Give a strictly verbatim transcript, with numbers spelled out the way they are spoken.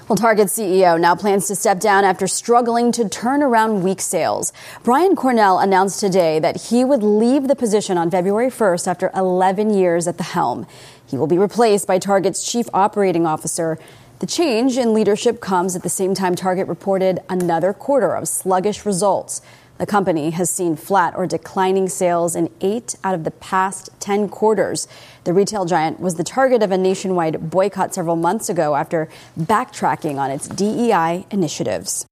Well, Target C E O now plans to step down after struggling to turn around weak sales. Brian Cornell announced today that he would leave the position on February first after eleven years at the helm. He will be replaced by Target's chief operating officer. The change in leadership comes at the same time Target reported another quarter of sluggish results. The company has seen flat or declining sales in eight out of the past ten quarters. The retail giant was the target of a nationwide boycott several months ago after backtracking on its D E I initiatives.